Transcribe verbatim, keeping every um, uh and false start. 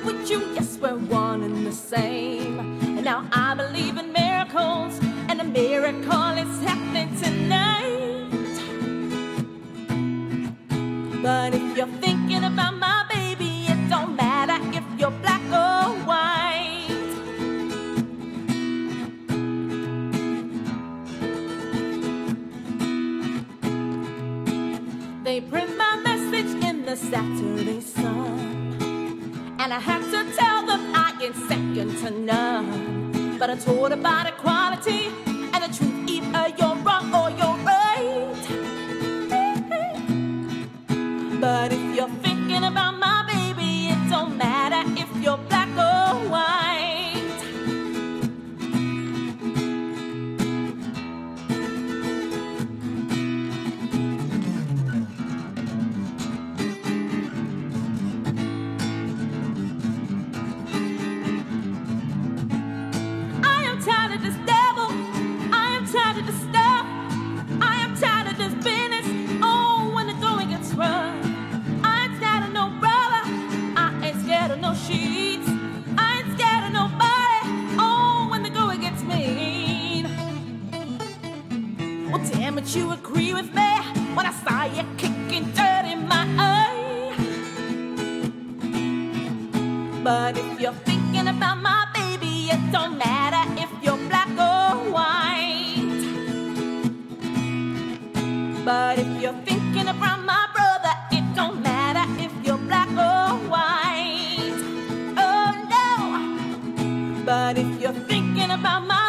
with you, yes, we're one and the same. And now I believe in miracles, and a miracle is happening tonight. But if you're thinking about my baby, it don't matter if you're black or white. They print my message in the Saturday Sun, and I had to tell them I ain't second to none. But I taught about equality and the truth, either you're wrong or you're right. But if you're thinking about my baby, it don't matter if you're black or white. I am tired of this devil, I am tired of this stuff, I am tired of this business. Oh, when the going gets rough, no sheets, I ain't scared of nobody. Oh, when the going gets mean. Well, damn it, you agree with me when I saw you kicking dirt in my eye. But if you're thinking about my baby, it don't matter if you're black or white. But if you're thinking about my brother, it don't matter if you're black or white. But if you're thinking about my